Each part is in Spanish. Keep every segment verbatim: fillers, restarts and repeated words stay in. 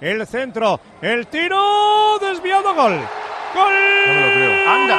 el centro, el tiro, desviado, gol. ¡Gol! No me lo creo. ¡Anda!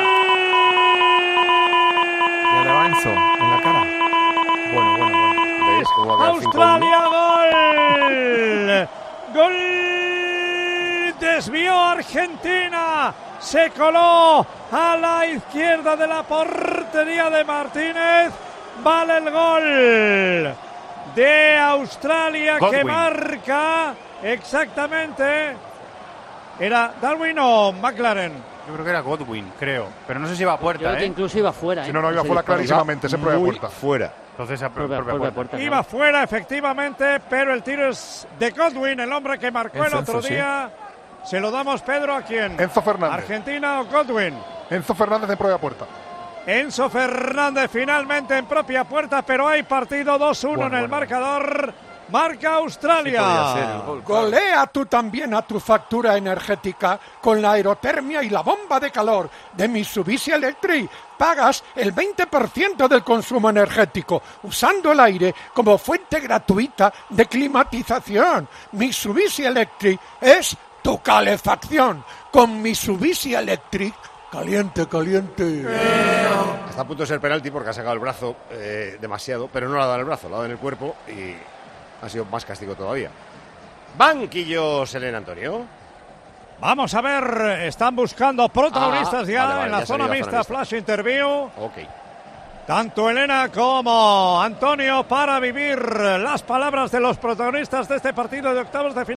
Y el avanzo en la cara. Bueno, bueno, bueno. ¿Veis cómo va a quedar cinco Australia, gol. Gol. Desvió Argentina. Se coló a la izquierda de la portería de Martínez. Vale el gol de Australia Godwin. que marca exactamente. ¿Era Darwin o McLaren? Yo creo que era Godwin, creo. Pero no sé si iba a puerta, Creo ¿eh? que incluso iba fuera. Si ¿eh? no, no, iba Ese fuera disparo. clarísimamente, se prueba de Muy puerta. fuera. Entonces a Propia- propia propia puerta. puerta, Iba claro. fuera efectivamente, pero el tiro es de Godwin, el hombre que marcó el Enzo, otro sí. día. Se lo damos, Pedro, ¿a quién? Enzo Fernández. ¿Argentina o Godwin? Enzo Fernández en propia puerta. Enzo Fernández finalmente en propia puerta, pero hay partido dos uno Bueno, en el bueno. marcador. Marca Australia. Sí podía ser el gol, claro. Golea tú también a tu factura energética con la aerotermia y la bomba de calor de Mitsubishi Electric. Pagas el veinte por ciento del consumo energético usando el aire como fuente gratuita de climatización. Mitsubishi Electric es tu calefacción. Con Mitsubishi Electric, caliente, caliente. Está a punto de ser penalti porque ha sacado el brazo eh, demasiado, pero no le ha dado en el brazo, le ha dado en el cuerpo y ha sido más castigo todavía. Banquillos, Elena Antonio. Vamos a ver, están buscando protagonistas Ah, ya vale, vale, en la ya zona salió la mixta, zona mixta. flash interview. Ok. Tanto Elena como Antonio para vivir las palabras de los protagonistas de este partido de octavos de final.